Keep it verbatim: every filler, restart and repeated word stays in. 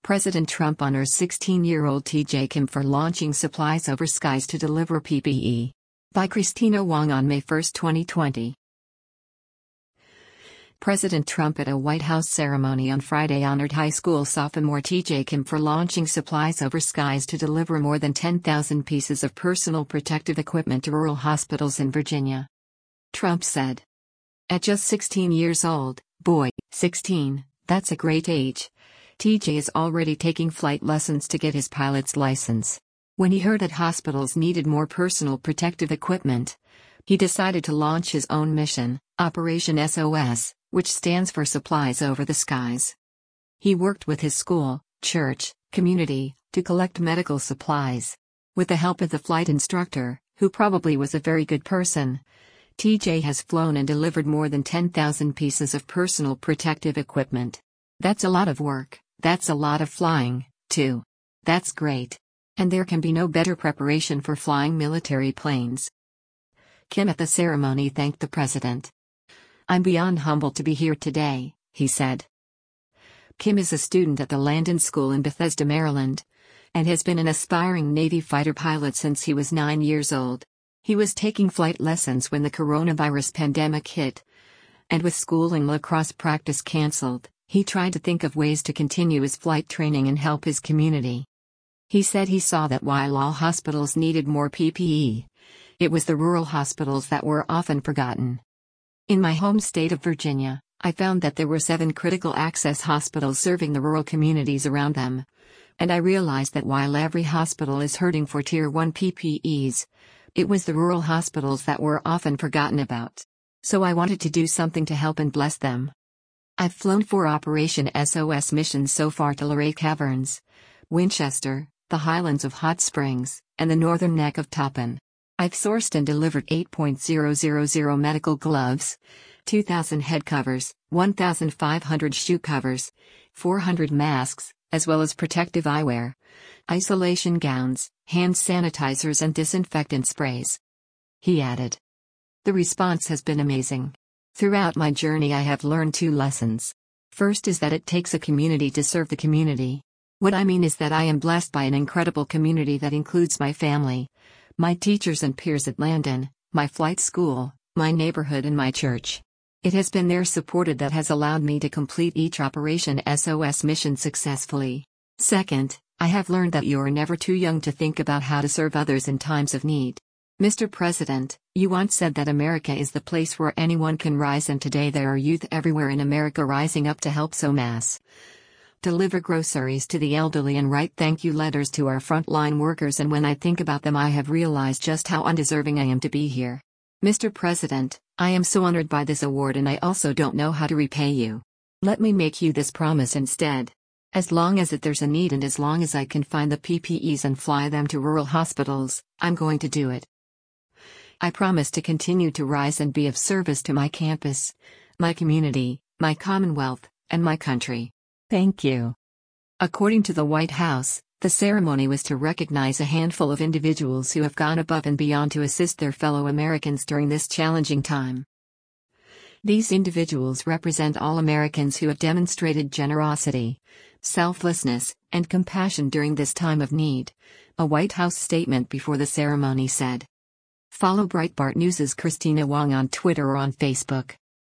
President Trump honors sixteen-year-old T J Kim for launching supplies over skies to deliver P P E. By Christina Wong on May first, twenty twenty. President Trump at a White House ceremony on Friday honored high school sophomore T J Kim for launching supplies over skies to deliver more than ten thousand pieces of personal protective equipment to rural hospitals in Virginia. Trump said, "At just sixteen years old, boy, sixteen, that's a great age. T J is already taking flight lessons to get his pilot's license. When he heard that hospitals needed more personal protective equipment, he decided to launch his own mission, Operation S O S, which stands for Supplies Over the Skies. He worked with his school, church, community, to collect medical supplies. With the help of the flight instructor, who probably was a very good person, T J has flown and delivered more than ten thousand pieces of personal protective equipment. That's a lot of work. That's a lot of flying, too. That's great. And there can be no better preparation for flying military planes." Kim at the ceremony thanked the president. "I'm beyond humbled to be here today," he said. Kim is a student at the Landon School in Bethesda, Maryland, and has been an aspiring Navy fighter pilot since he was nine years old. He was taking flight lessons when the coronavirus pandemic hit, and with school and lacrosse practice canceled, he tried to think of ways to continue his flight training and help his community. He said he saw that while all hospitals needed more P P E, it was the rural hospitals that were often forgotten. "In my home state of Virginia, I found that there were seven critical access hospitals serving the rural communities around them. And I realized that while every hospital is hurting for Tier one P P Es, it was the rural hospitals that were often forgotten about. So I wanted to do something to help and bless them. I've flown four Operation S O S missions so far to Luray Caverns, Winchester, the Highlands of Hot Springs, and the Northern Neck of Toppin. I've sourced and delivered eight thousand medical gloves, two thousand head covers, one thousand five hundred shoe covers, four hundred masks, as well as protective eyewear, isolation gowns, hand sanitizers and disinfectant sprays." He added, "The response has been amazing. Throughout my journey I have learned two lessons. First is that it takes a community to serve the community. What I mean is that I am blessed by an incredible community that includes my family, my teachers and peers at Landon, my flight school, my neighborhood and my church. It has been their support that has allowed me to complete each Operation S O S mission successfully. Second, I have learned that you are never too young to think about how to serve others in times of need. Mister President, you once said that America is the place where anyone can rise, and today there are youth everywhere in America rising up to help so mass deliver groceries to the elderly and write thank you letters to our frontline workers, and when I think about them I have realized just how undeserving I am to be here. Mister President, I am so honored by this award, and I also don't know how to repay you. Let me make you this promise instead. As long as it there's a need and as long as I can find the P P Es and fly them to rural hospitals, I'm going to do it. I promise to continue to rise and be of service to my campus, my community, my Commonwealth, and my country. Thank you." According to the White House, the ceremony was to recognize a handful of individuals who have gone above and beyond to assist their fellow Americans during this challenging time. These individuals represent all Americans who have demonstrated generosity, selflessness, and compassion during this time of need, a White House statement before the ceremony said. Follow Breitbart News' Christina Wong on Twitter or on Facebook.